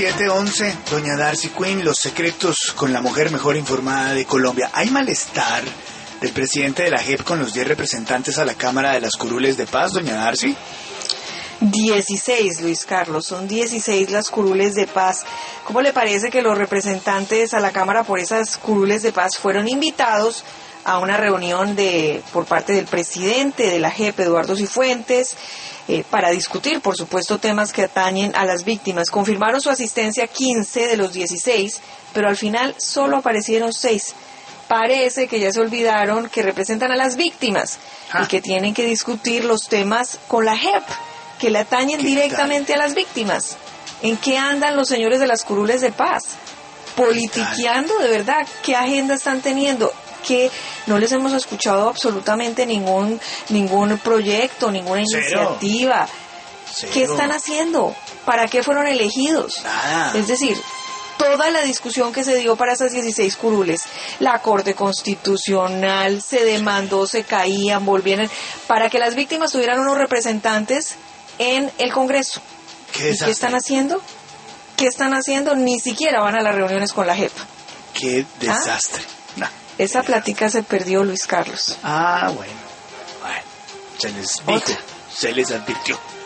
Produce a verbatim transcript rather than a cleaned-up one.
siete once, doña Darcy Quinn, los secretos con la mujer mejor informada de Colombia. ¿Hay malestar del presidente de la J E P con los diez representantes a la Cámara de las Curules de Paz, doña Darcy? dieciséis, Luis Carlos, son dieciséis las curules de paz. ¿Cómo le parece que los representantes a la Cámara por esas curules de paz fueron invitados a una reunión de por parte del presidente de la J E P, Eduardo Cifuentes, eh, para discutir, por supuesto, temas que atañen a las víctimas? Confirmaron su asistencia quince de los dieciséis, pero al final solo aparecieron seis. Parece que ya se olvidaron que representan a las víctimas ah. y que tienen que discutir los temas con la J E P, que le atañen directamente tal? a las víctimas. ¿En qué andan los señores de las curules de paz? Politiqueando, de verdad. ¿Qué agenda están teniendo? Que no les hemos escuchado absolutamente ningún ningún proyecto, ninguna Cero. iniciativa. Cero. ¿Qué están haciendo? ¿Para qué fueron elegidos? Nada. Es decir, toda la discusión que se dio para esas dieciséis curules, la Corte Constitucional se demandó, se caían, volvieron, para que las víctimas tuvieran unos representantes en el Congreso. ¿Qué, ¿Y qué están haciendo? ¿Qué están haciendo? Ni siquiera van a las reuniones con la J E P. ¡Qué desastre! ¿Ah? No. Esa plática se perdió, Luis Carlos. Ah, bueno. Bueno, se les dijo, Otra. se les advirtió.